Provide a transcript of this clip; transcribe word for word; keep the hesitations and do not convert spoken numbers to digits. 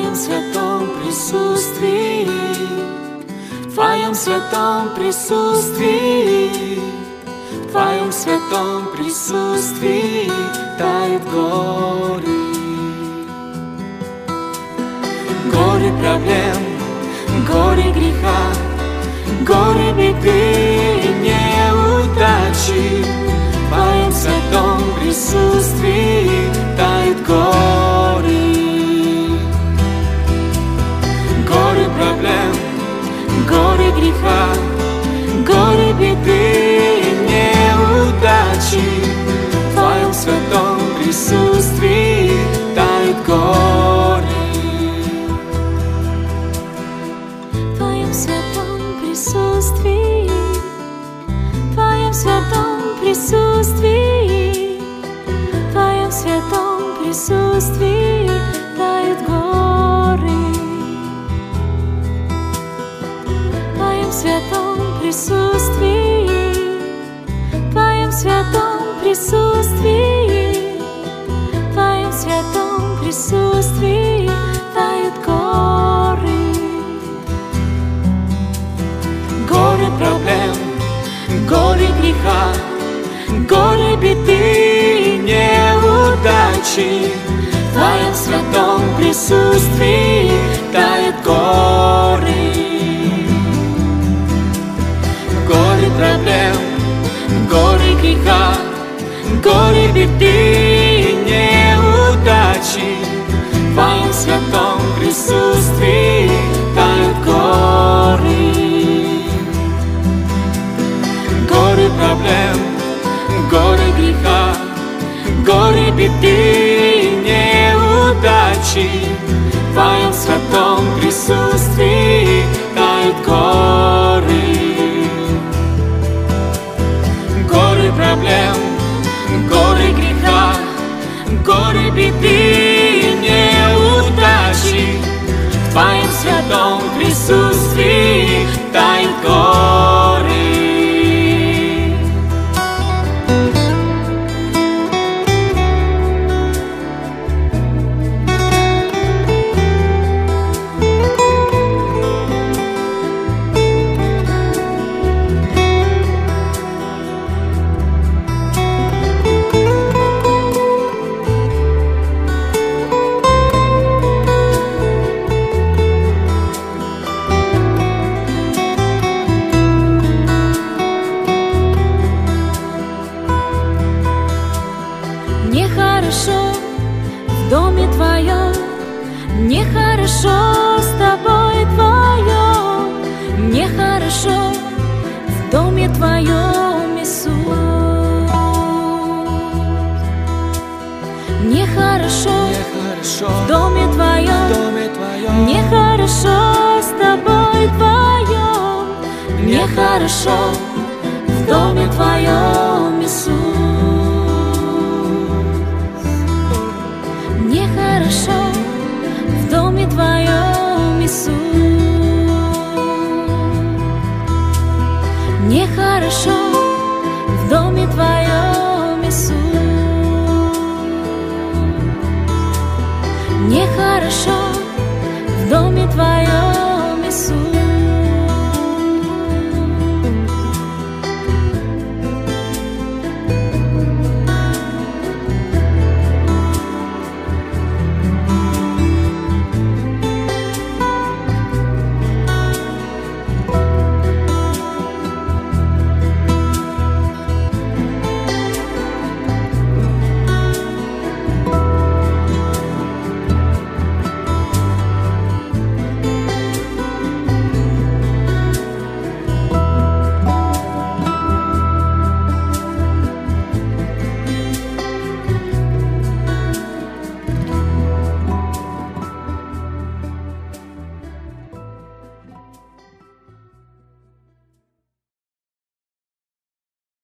Твоем святом присутствии, в Твоем святом присутствии, в Твоем святом присутствии тают горы. Горы проблем, горы греха, горы беды и неудачи. В Твоем святом присутствии тают горы. Горы проблем, горы греха, горы беды и неудачи. В Твоем святом присутствии тают горы. В Твоем святом присутствии, в Твоем святом присутствии, в Твоем святом присутствии тают горы. В Твоем святом присутствии, в Твоем святом присутствии, в Твоем святом присутствии тают горы. Горы проблем, горы греха, горы беды и неудачи. В Твоем святом присутствии тают горы. Горы проблем, горы греха, горы беды и неудачи. В Твоем святом присутствии тают горы. Горы проблем, горы греха, горы беды и неудачи. В Твоем святом присутствии тают горы. Горы проблем, горы греха, горы беды и неудачи. В Твоем святом присутствии тают горы. Мне хорошо в доме Твоем, мне хорошо с Тобой вдвоем, мне хорошо в доме Твоем, Иисус. Мне хорошо, Мне хорошо в доме Твоем, в доме Твоем. мне хорошо с Тобой вдвоем, мне хорошо в доме Твоем, Иисус. Мне хорошо в доме Твоем, Иисус. Мне хорошо в доме Твоем, Иисус. Мне хорошо